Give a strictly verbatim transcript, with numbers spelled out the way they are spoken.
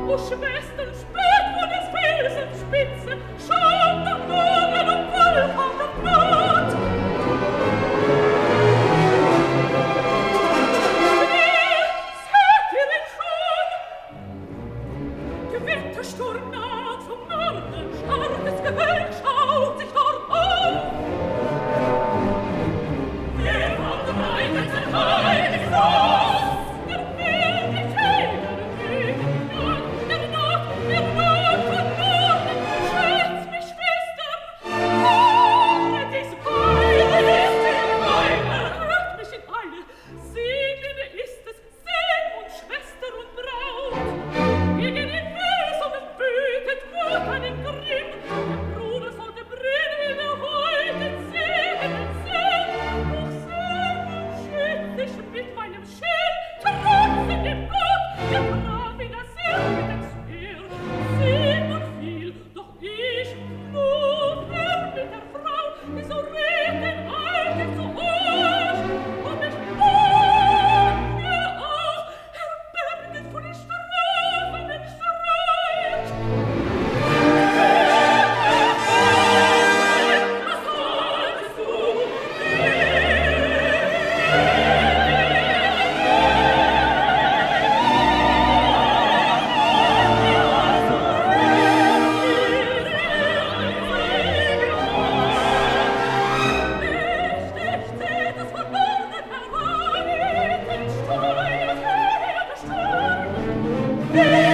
O Schwestern, spät von des Felsens Spitze, schaut nach Morgen und Wolfgang der Brot. Seht ihr ihn schon? Gewittersturm naht vom Norden, starkes Gewölk schaut sich dort auf. Wir von Reiten sind heilig los, der will die Fäder gegen Gott, der Not, der Not von Norden. Schätz mich, Schwestern, höre dies Beile, ist in Eile, hört mich in Eile, segnende ist es, Sehn und Schwester und Braut. Gegen den Bösen wütet Gott einen Grimm, der Bruder sollte brennen in der Heute, Segen, Segen, doch Segen schützt dich mit meinem Schild, trotzdem dem Gott, der traf in das Erbittes Heer. Segen viel, doch ich, nur Herr mit der Frau, die so reden eilte zu euch, und ich bange auch, Herr berget von den strafenden Streit. Was sollst du Nicht, seht es von Norden heran, den Steuer der Stern.